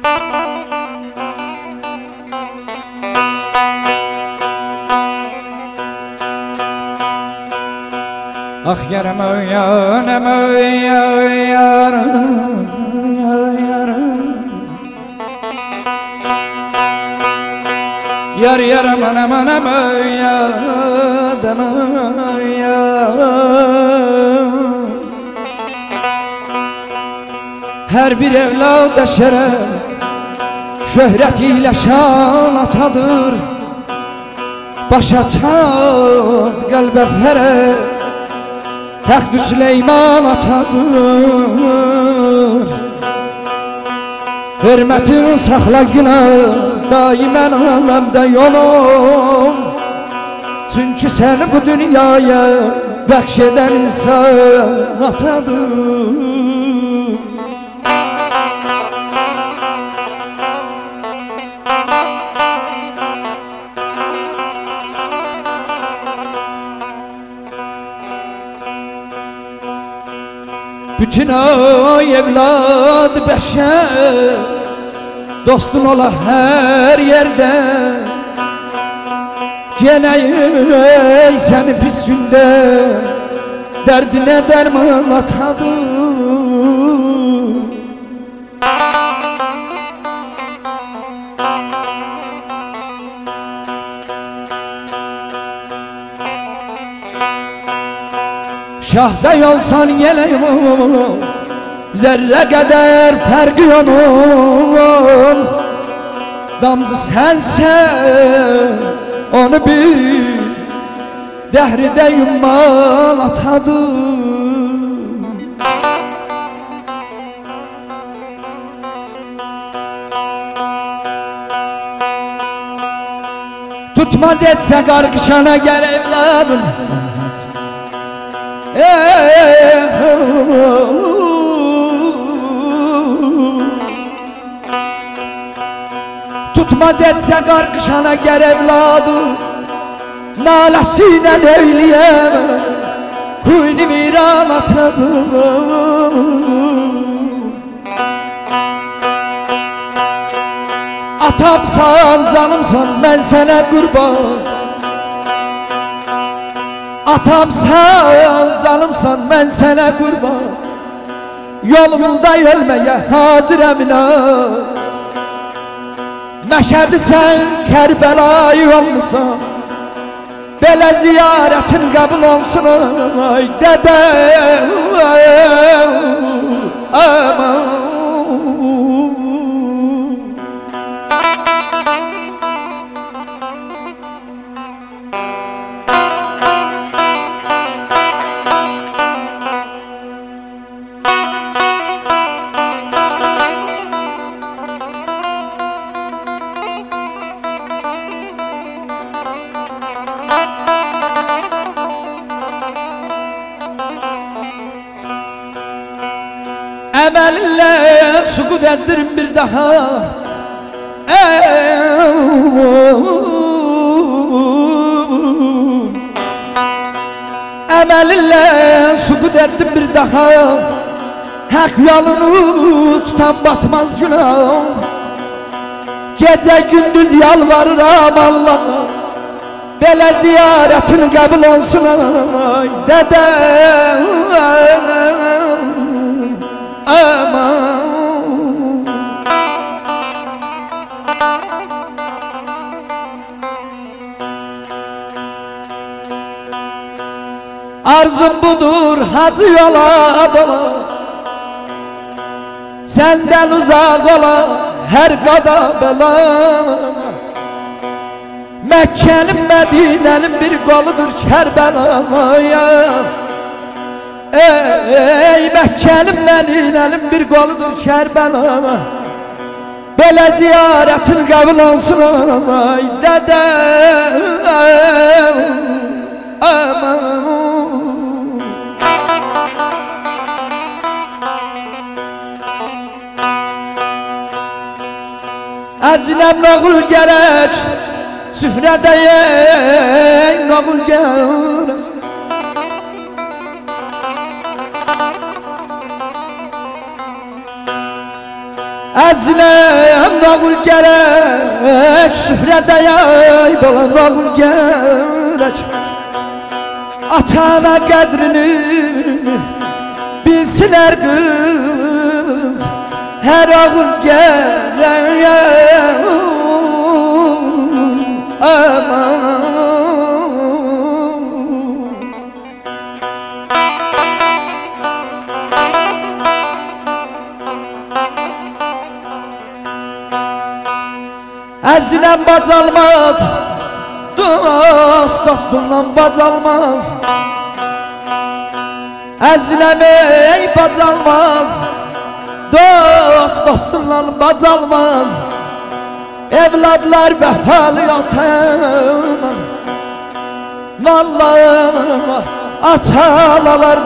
Ah yaram yanam yaram yar yaram anam anam yadam her bir evlada şeref şöhret ile şan atadır, başa taz kalbe fere Taht-ı Süleyman atadır. Hürmetin saxlayına daimən aləmdə yolum. Çünkü sen bu dünyaya bəxş edən insan atadır. Bütün ay evlad beşer dostun ola her yerde. Geleyim seni pis günde derdine derman atadır. Şahda yolsan geleyim zerre kadar farkı yolun. Damcı sensen onu bil, dehride yummal atadır. Tutmaz etse karkışana gel evladım. Tutmaz etse karkışana gel evladım. Nalesiyle eyleyemem kuyunu viran atadım. Atamsan canımsan ben sana kurban. Atamsan canımsan ben sana kurban. Yolumda ölmeye hazırım inan. Məşədi sen Kərbəlayı olmusan. Belə ziyaretin qəbul olsun ay dədə. Aman Əməlinlə suqud etdirim bir daha. Əməlinlə suqud etdim bir daha. Hak yolunu tutan batmaz günah. Gece gündüz yalvarıram Allah'a. Belə ziyaretin qəbul olsun ay dədə. Aman arzum budur hacı yola dola. Senden uzak ola her qada bela. Mekke'nin Medine'nin bir koludur Kerbela'ya. Ey Mekke'nin Medine'nin bir koludur Kerbela'ya. Böyle ziyaretin kabul olsun ay dede. Aman Azinem nağul gerek süfrede ye nağul gerek. Əzləm nağıl gərək, süfrədə yay balam nağıl gərək. Atana qədrini bilsinlər qız, hər ağıl gərək. Aman Əziləm bacalmaz, dost dostundan bacalmaz. Əziləm ey bacalmaz, dost dostundan bacalmaz. Evladlar vəfalı yasan, vallahi atalar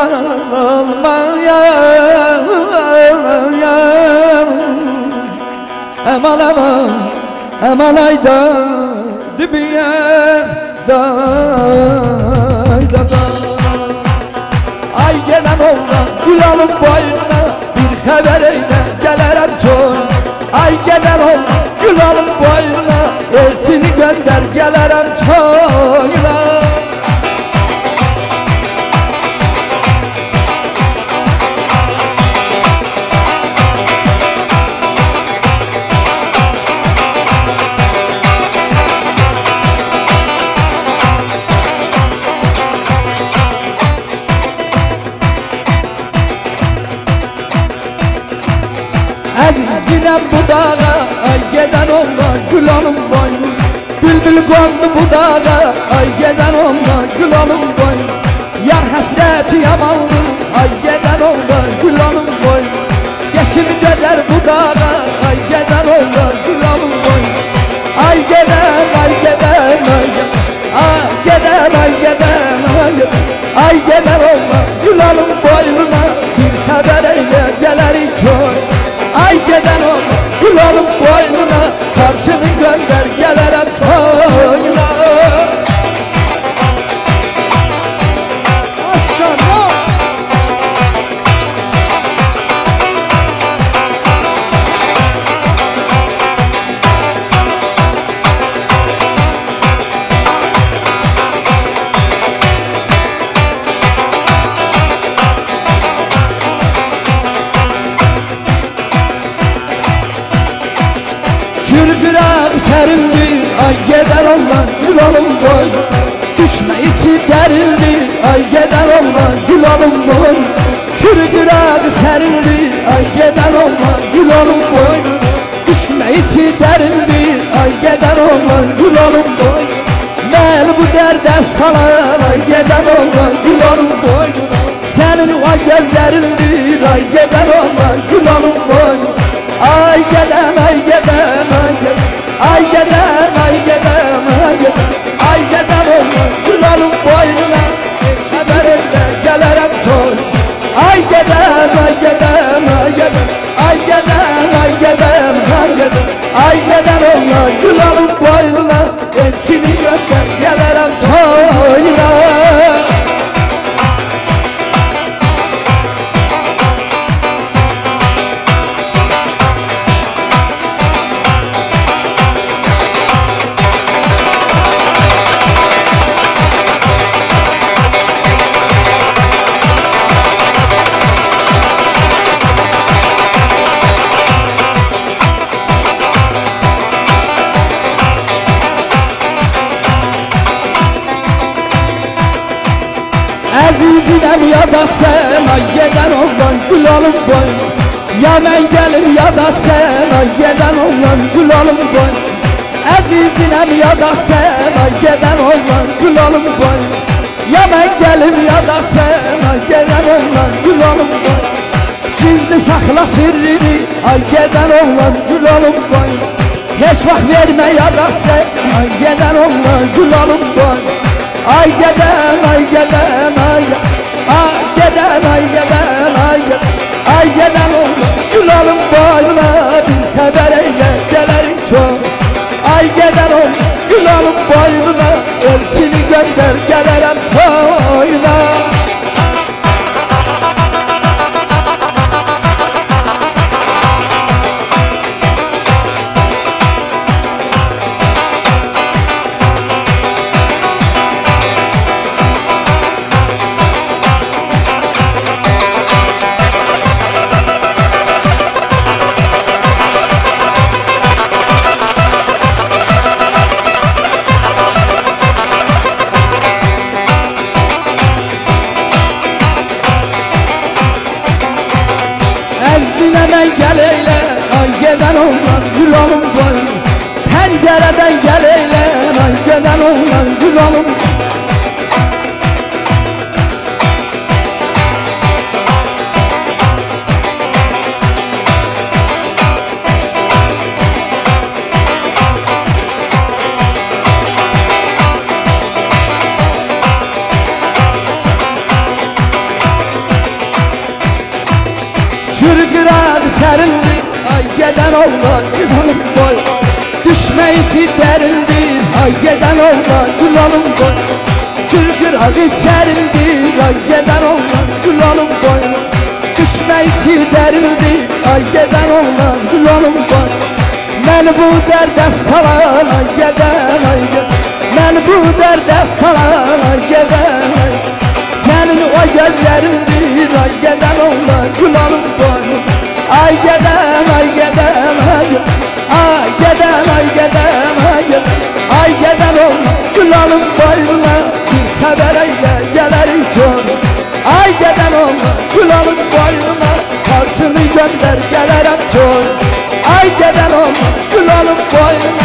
qazanmaz. Aman aman, aman ayda dibiye da. Ay gelen oğlan Gülal'ın boynuna bir haber eyle gelerem toy. Ay gelen oğlan Gülal'ın boynuna elçini gönder gelerem toyuna. Əzizinem bu dağa, ay geden oğlan Gülal'ın boynu. Bülbül kondu bu dağa, ay geden oğlan Gülal'ın boynu. Yar həsrəti yamandı, ay geden oğlan Gülal'ın boynu. Geçim gedər bu dağa, ay geden oğlan Gülal'ın boynu. Ay geden, ay geden, ay geden, ay geden, ay geden, ay geden. Ay geden oğlan Gülal'ın boynuna bir haber eyle gelerik köy. Ay geden oğlan Gülal'ın boynuna karşını gönder gelerem toyuna. Maşallah. Kürkürek serildi, ay geden oğlan Gülal'ın boynu. Düşme içi derildi, ay geden oğlan Gülal'ın boynu. Kürkürek serildi, ay geden oğlan Gülal'ın boynu. Düşme içi derildi, ay geden oğlan Gülal'ın boynu. Mel bu derde salan, ay geden oğlan Gülal'ın boynu. Senin o gözlerindir, ay geden oğlan Gülal'ın boynu. Ay geden, ay geden, ay geden, ay geden, ay geden, ay geden, ay geden oğlan Gülal'ın boynuna haber eyle gelerem toy. Ay geden, ay geden, ay geden, ay geden, ay geden, ay geden, ay geden oğlan Gülal'ın boynuna elçini gönder gelerem toyuna. Əzizinem ya da sen, ay geden oğlan Gülal'ın boynu. Ya mən gelim ya da sen, ay geden oğlan Gülal'ın boynu. Əzizinem ya da sen, ay geden oğlan Gülal'ın boynu. Ya mən gelim ya da sen, ay geden oğlan Gülal'ın boynu. Gizli sakla sirrini, ay geden oğlan Gülal'ın boynu. Hiç vaxt verme ya da sen, ay geden oğlan Gülal'ın boynu. Ay geden, ay geden, ay geden, ay geden, ay geden, ay geden, ay geden oğlan Gülal'ın boynuna bir haber eyle gelerim çok. Ay geden oğlan Gülal'ın boynuna elçini gönder gelerem toyuna. Əzzinəmən gəl eylə, ay gedən oğlan gül olum boyun. Pəncərədən gəl eylə, ay gedən oğlan gül olum. Qırqıraq sərindir, ay gedən oğlan gül olum boy. Düşmək içi dərindir, ay gedən oğlan gül olum boy. Qırqıraq sərindir, ay gedən oğlan gül olum boy. Düşmək içi dərindir, ay gedən oğlan gül olum boy. Məni bu dərdə salan, ay gedən, ay gedən. Məni bu dərdə salan, ay gedən, ay gedən. Sənin o gözlərindir, ay gedən oğlan gül olum boy. Ay gedən, ay gedən, ay gedən. Ay gedən, ay gedən, ay gedən. Ay gedən oğlan gül olum boynuna, bir xəbər eylə gələrik kör. Ay gedən oğlan gül olum boynuna, kartını göndər gələrəm kör. Ay gedən oğlan gül olum boynuna.